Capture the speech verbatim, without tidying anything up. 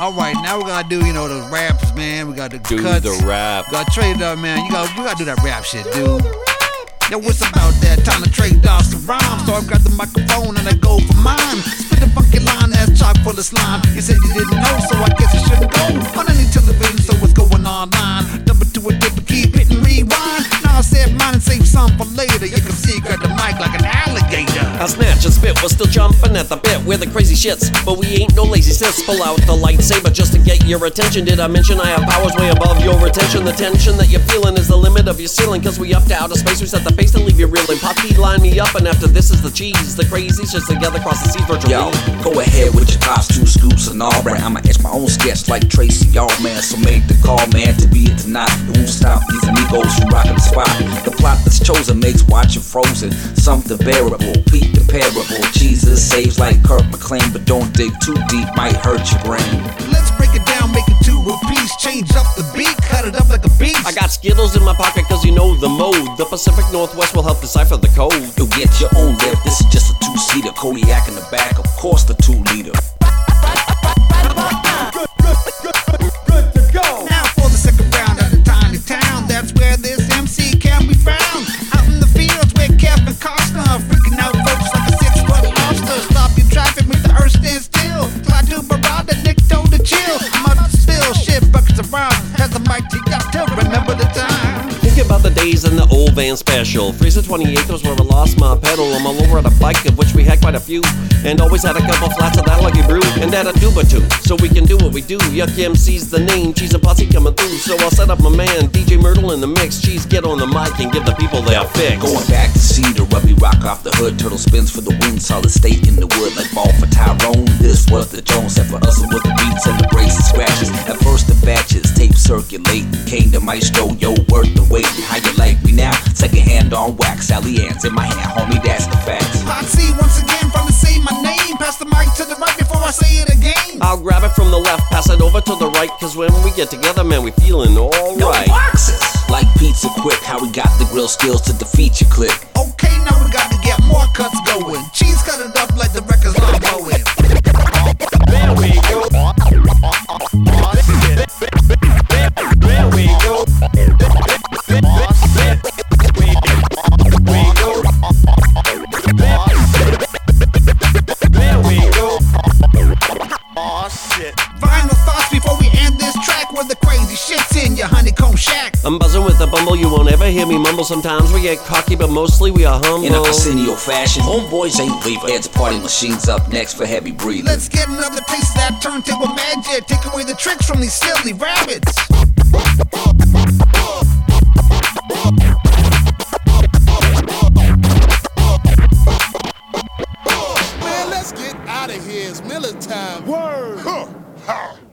Alright, now we gotta do, you know, those raps, man. We gotta do cuts. the rap. Gotta trade up, man. You gotta, we gotta do that rap shit, dude. Yo, what's about that? Time to trade off some rhymes. So I grab the microphone and I go for mine. Spit a fucking line that's chock full of slime. You said you didn't know, so I guess you shouldn't go on any television, so it's going online. Double to a dip, keep hitting rewind. Now I said mine and save some for later. You can see, grab the mic like an alligator. I snatch and spit, we're still jumping at the bit. We're the crazy shits, but we ain't no lazy sits. Pull out the lightsaber just to get your attention. Did I mention I have powers way above your retention? The tension that you're feeling is the limit of your ceiling. Cause we up to outer space, we set the pace to leave you reeling. Poppy line me up, and after this is the cheese. The crazy shits together cross the seas virtually. Yo, go ahead with your pops, two scoops and all right. I'ma etch my own sketch like Tracy, y'all man. So make the call, man, to be it tonight. It won't stop these amigos from rocking the spot. The plot that's chosen makes watching Frozen something bearable. Pete the parable. Jesus saves like Kirk McLean, but don't dig too deep, might hurt your brain. Let's break it down, make it two a piece. Change up the beat, cut it up like a beast. I got Skittles in my pocket cause you know the mode. The Pacific Northwest will help decipher the code. You'll get your own lift, this is just a two-seater. Kodiak in the back, of course the two-liter. Good to go. Now for the second round at a tiny town. That's where this M C can be found. Out in the fields where Kevin Costner freaking out folks like a six-foot lobster. Stop your traffic, make the earth stand still. Fly to Barada, Nick told to chill. I'm out to spill shit, buckets of rhymes. Has the mic to you to remember the time. Think about the days in the old van special. Freezer twenty-eight was where I lost my pedal. I'm all over on a bike, of which we had quite a few. And always had a couple flats of that lucky brew. And that a duba too, so we can do what we do. Yuck M C's the name, Cheese and Posse coming through. So I'll set up my man, D J Myrtle in the mix. Cheese, get on the mic and give the people their fix. Going back to Cedar, rubby rock off the hood. Turtle spins for the wind, solid state in the wood. Like ball for Tyrone, this was the Jones. Set for us with the beats and the braces scratches. At first the batches, tape circulate. Came to Maestro, yo, worth the wait. How you like me now? Second hand on wax, Sally Ann's in my hand, homie, that's the facts. Hot C once again from the say my name. Pass the mic to the right before I say it again. I'll grab it from the left, pass it over to the right. Cause when we get together, man, we feeling alright. No boxes. Like pizza quick, how we got the grill skills to defeat your clique. Okay, now we got to get more cuts going. Cheese cut it up like the record's not going. There we go. There we go. There we go. Aw, shit. Final thoughts before we end this track where the crazy shit's in your honeycomb shack. I'm buzzing with a bumble, you won't ever hear me mumble. Sometimes we get cocky, but mostly we are humble. In a Arsenio fashion, homeboys ain't leaving. Heads party machines up next for heavy breathing. Let's get another taste of that turntable magic. Take away the tricks from these silly rabbits. Man, let's get out of here. It's Miller time. Word. Huh. Ha.